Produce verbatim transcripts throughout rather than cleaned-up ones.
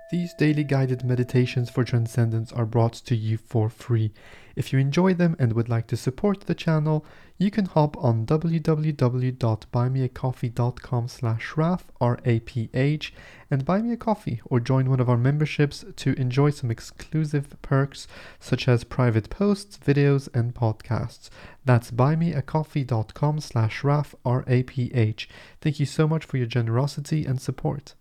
These daily guided meditations for transcendence are brought to you for free. If you enjoy them and would like to support the channel, you can hop on w w w dot buy me a coffee dot com slash raf, R A P H, and buy me a coffee or join one of our memberships to enjoy some exclusive perks such as private posts, videos, and podcasts. That's buy me a coffee dot com slash raf, R A P H. Thank you so much for your generosity and support.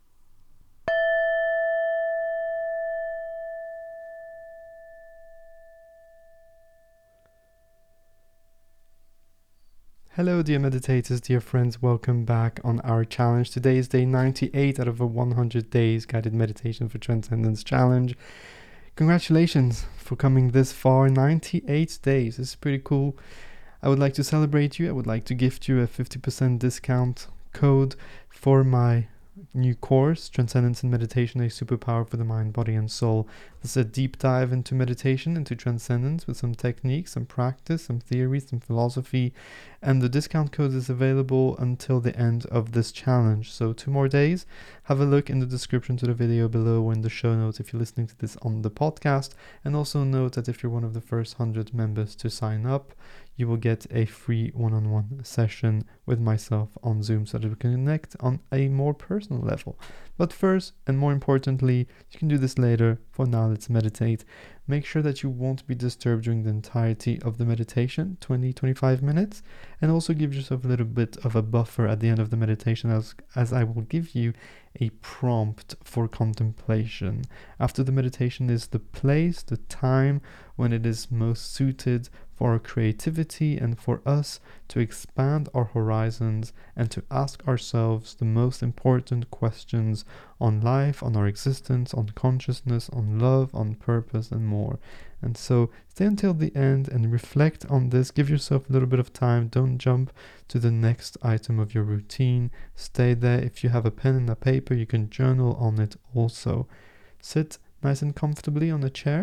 Hello dear meditators, dear friends, welcome back on our challenge. Today is day ninety-eight out of a one hundred days guided meditation for transcendence challenge. Congratulations for coming this far, ninety-eight days, this is pretty cool. I would like to celebrate you, I would like to gift you a fifty percent discount code for my new course, Transcendence in Meditation, a Superpower for the Mind, Body and Soul. This is a deep dive into meditation, into transcendence with some techniques, some practice, some theory, some philosophy, and the discount code is available until the end of this challenge. So two more days. Have a look in the description to the video below or in the show notes if you're listening to this on the podcast, and also note that if you're one of the first one hundred members to sign up, you will get a free one-on-one session with myself on Zoom so that we can connect on a more personal level. But first, and more importantly, you can do this later. For now, let's meditate. Make sure that you won't be disturbed during the entirety of the meditation, twenty to twenty-five minutes, and also give yourself a little bit of a buffer at the end of the meditation as, as I will give you a prompt for contemplation. After the meditation is the place, the time when it is most suited for our creativity and for us to expand our horizons and to ask ourselves the most important questions on life, on our existence, on consciousness, on love, on purpose, and more. And so stay until the end and reflect on this. Give yourself a little bit of time. Don't jump to the next item of your routine. Stay there. If you have a pen and a paper, you can journal on it also. Sit nice and comfortably on a chair,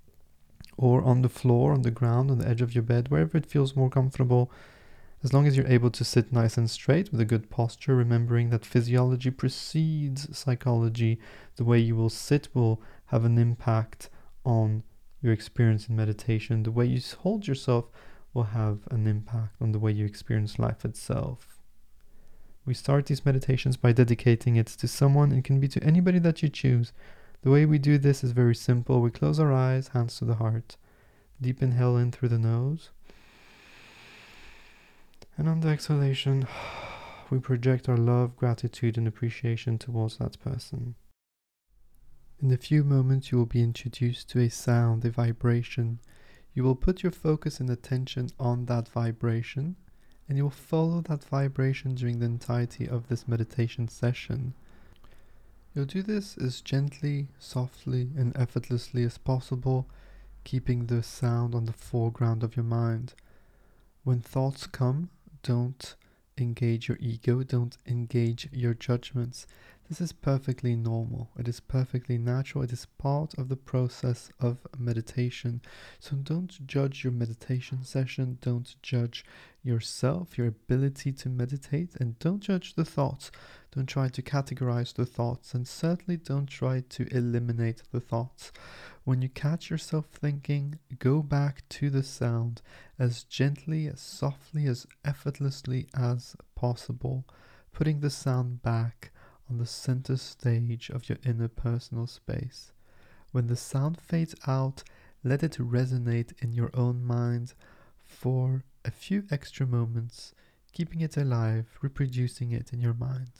or on the floor, on the ground, on the edge of your bed, wherever it feels more comfortable. As long as you're able to sit nice and straight with a good posture, remembering that physiology precedes psychology. The way you will sit will have an impact on your experience in meditation. The way you hold yourself will have an impact on the way you experience life itself. We start these meditations by dedicating it to someone. It can be to anybody that you choose. The way we do this is very simple. We close our eyes, hands to the heart. Deep inhale in through the nose. And on the exhalation, we project our love, gratitude, and appreciation towards that person. In a few moments, you will be introduced to a sound, a vibration. You will put your focus and attention on that vibration, and you will follow that vibration during the entirety of this meditation session. You'll do this as gently, softly, and effortlessly as possible, keeping the sound on the foreground of your mind. When thoughts come, don't engage your ego, don't engage your judgments. This is perfectly normal. It is perfectly natural. It is part of the process of meditation. So don't judge your meditation session. Don't judge yourself, your ability to meditate, and don't judge the thoughts. Don't try to categorize the thoughts, and certainly don't try to eliminate the thoughts. When you catch yourself thinking, go back to the sound as gently, as softly, as effortlessly as possible, putting the sound back on the center stage of your inner personal space. When the sound fades out, let it resonate in your own mind for a few extra moments, keeping it alive, reproducing it in your mind.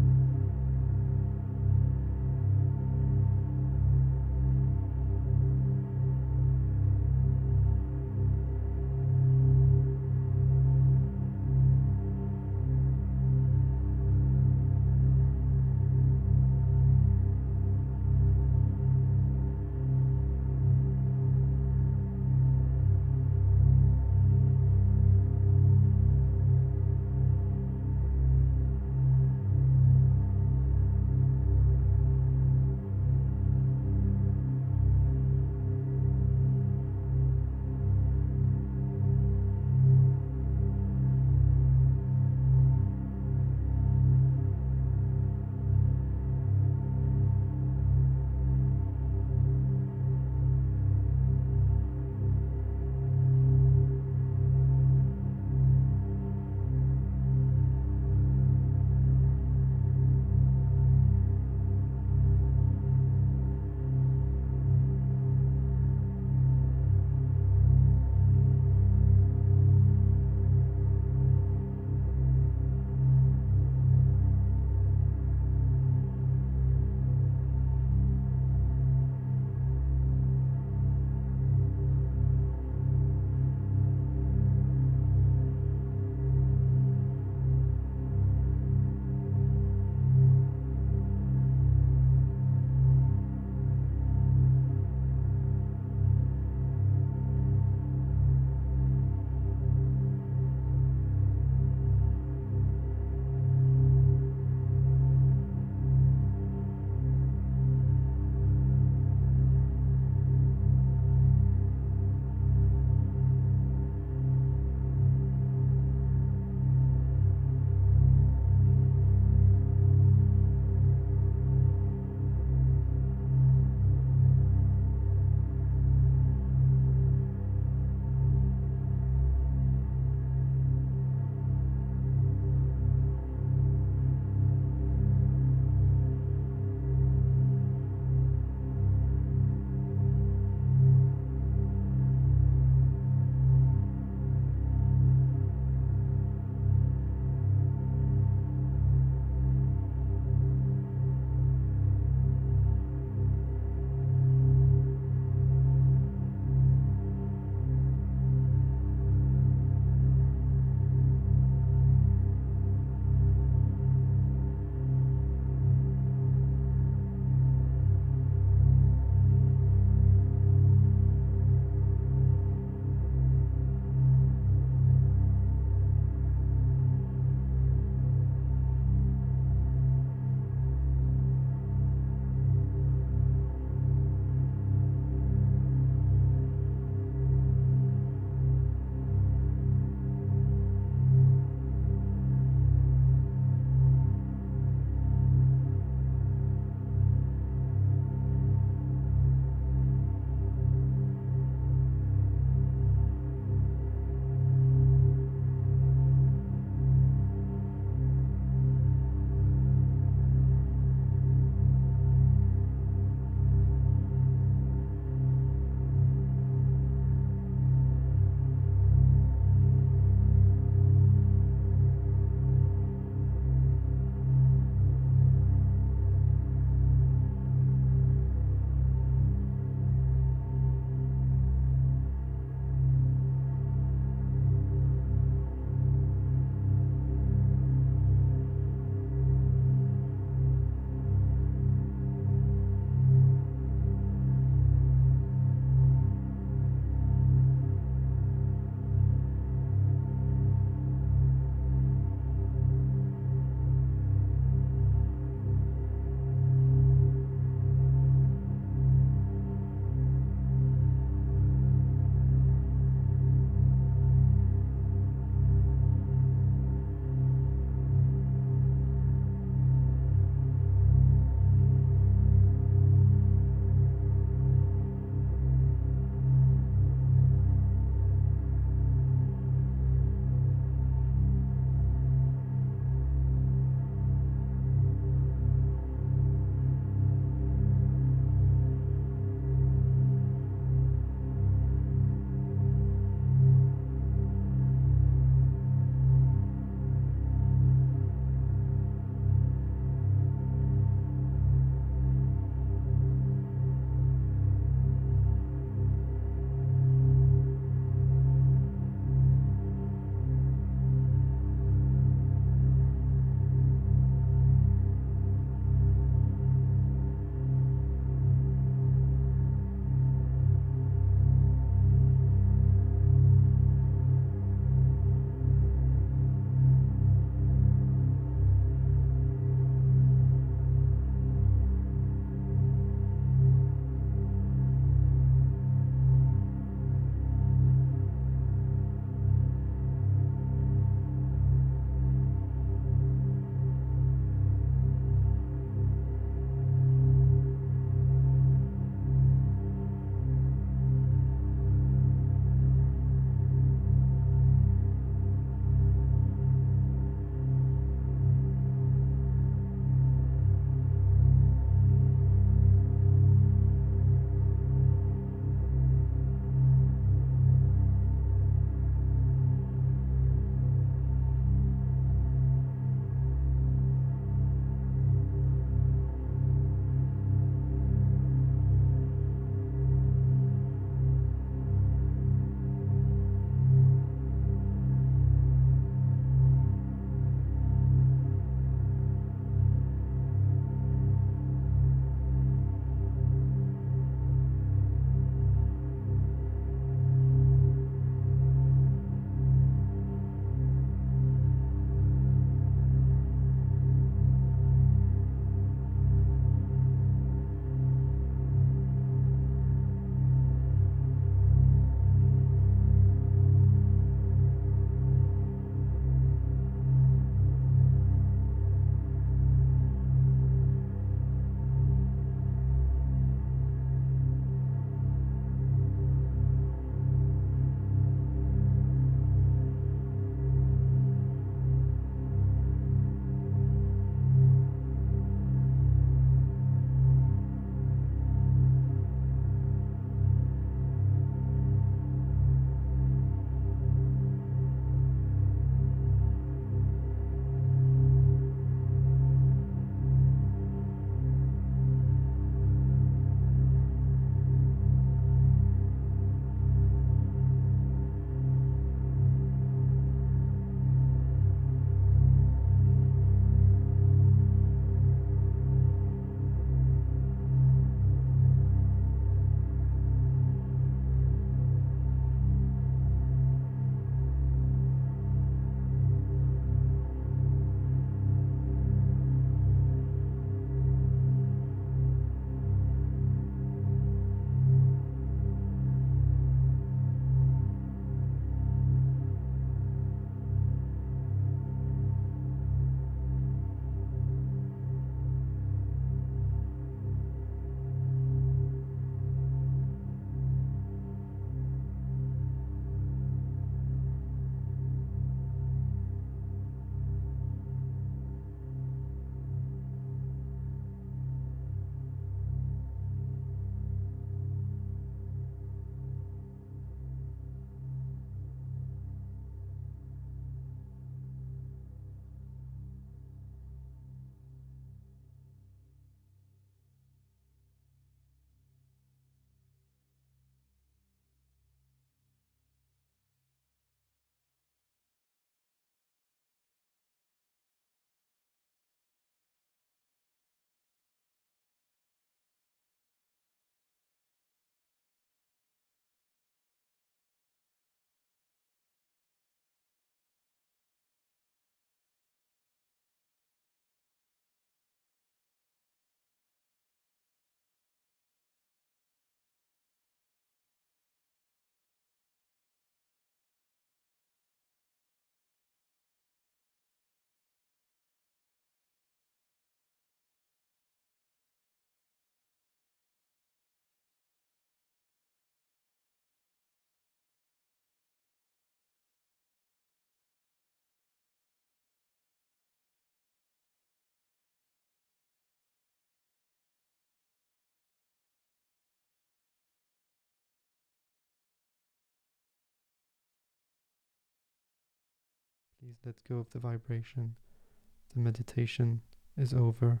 Please let go of the vibration. The meditation is over.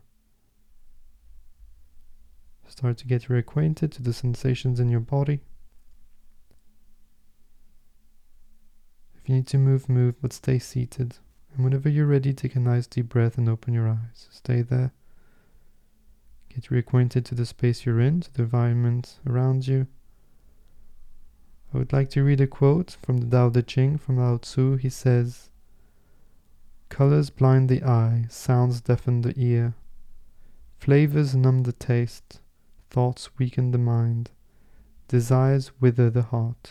Start to get reacquainted to the sensations in your body. If you need to move, move, but stay seated. And whenever you're ready, take a nice deep breath and open your eyes. Stay there. Get reacquainted to the space you're in, to the environment around you. I would like to read a quote from the Tao Te Ching from Lao Tzu. He says, "Colors blind the eye, sounds deafen the ear, flavors numb the taste, thoughts weaken the mind, desires wither the heart."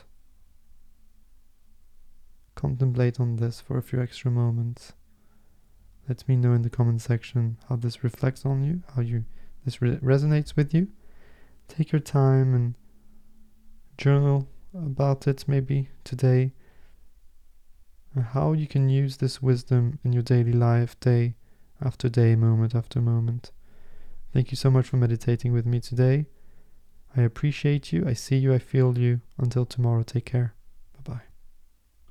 Contemplate on this for a few extra moments. Let me know in the comment section how this reflects on you, how you this re- resonates with you. Take your time and journal about it maybe today, and how you can use this wisdom in your daily life, day after day, moment after moment. Thank you so much for meditating with me today. I appreciate you, I see you, I feel you. Until tomorrow, take care.